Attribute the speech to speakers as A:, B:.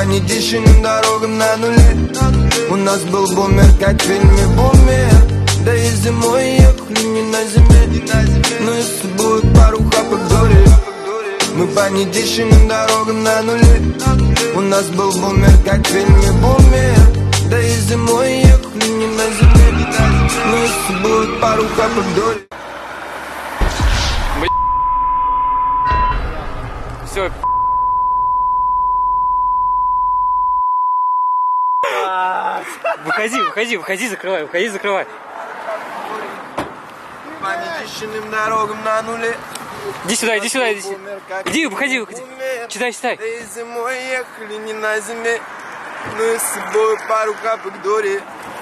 A: нетишиным дорогам на нуле. У нас был бумер, как в фильме «Бумер». Да и зимой ехали не на зиме. Но если будет пару хапок дори, мы по нетишиным дорогам на нуле. У нас был бумер, как в фильме «Бумер». Да и зимой ехали не на зиме. Но если будет пару хапок дори.
B: Все. Выходи, закрывай.
A: По нетишиным дорогам на нуле.
B: Иди сюда. Иди, выходи. Читай.
A: Да и зимой ехали не на зиме. Но если будет пару капок дори.